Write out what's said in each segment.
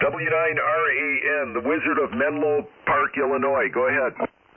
W9RAN, the Wizard of Menlo Park, Illinois. Go ahead.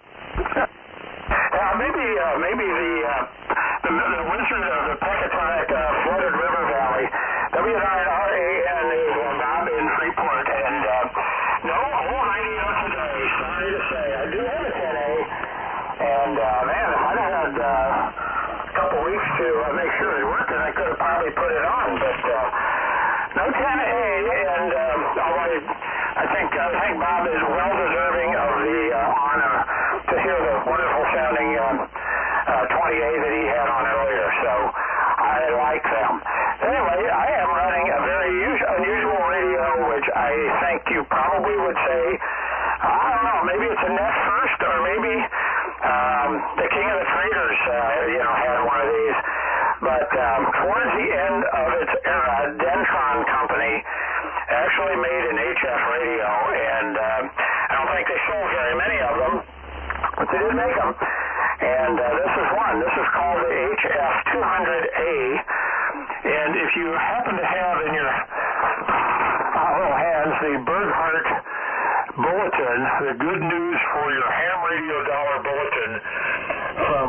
Maybe the Wizard of the Pecatonic Flooded River Valley. W9RAN is Bob in Freeport, and no whole radio today. Sorry to say, I do have a 10A, and man, if I'd had a couple weeks to make sure it worked, then I could have probably put it on, but no 10A, and although I think Bob is well deserving of the honor to hear the wonderful sounding 20A that he had on earlier, so I like them. Anyway, I am running a very unusual radio, which I think you probably would say, I don't know, maybe it's a net first, or maybe the King of the Traders, had one of these. But towards the end of its era, Dentron Company actually made an HF radio, and I don't think they sold very many of them, but they did make them. And this is one. This is called the HF200A. And if you happen to have in your little hands the Berghardt Bulletin, the Good News for Your Ham Radio Dollar Bulletin from,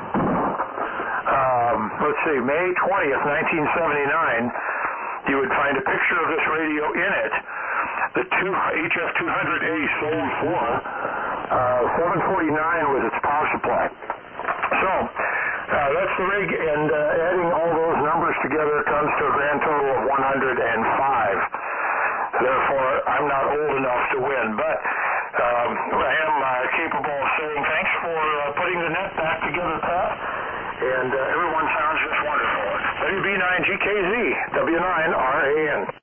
May 20th, 1979, you would find a picture of this radio in it. The HF200A sold for $749 was its power supply. So that's the rig, and adding all those numbers together comes to a grand total of 105. Therefore, I'm not old enough to win, but I am capable of saying thanks for putting the net back together, Pat, and everyone sounds just wonderful. WB9GKZ, W9RAN.